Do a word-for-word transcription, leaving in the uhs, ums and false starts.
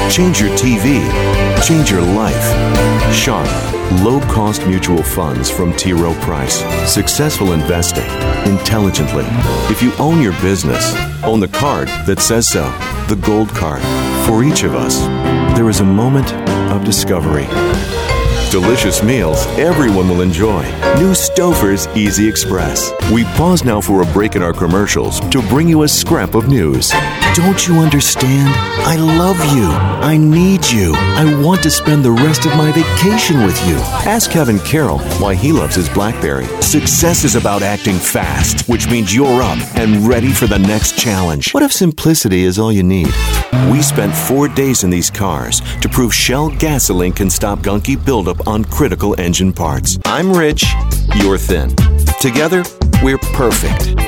change your T V, change your life. Sharp, low-cost mutual funds from T. Rowe Price. Successful investing, intelligently. If you own your business, own the card that says so, the gold card. For each of us, there is a moment of discovery. Delicious meals everyone will enjoy. New Stouffer's Easy Express. We pause now for a break in our commercials to bring you a scrap of news. Don't you understand? I love you. I need you. I want to spend the rest of my vacation with you. Ask Kevin Carroll why he loves his BlackBerry. Success is about acting fast, which means you're up and ready for the next challenge. What if simplicity is all you need? We spent four days in these cars to prove Shell gasoline can stop gunky buildup on critical engine parts. I'm rich, you're thin. Together, we're perfect.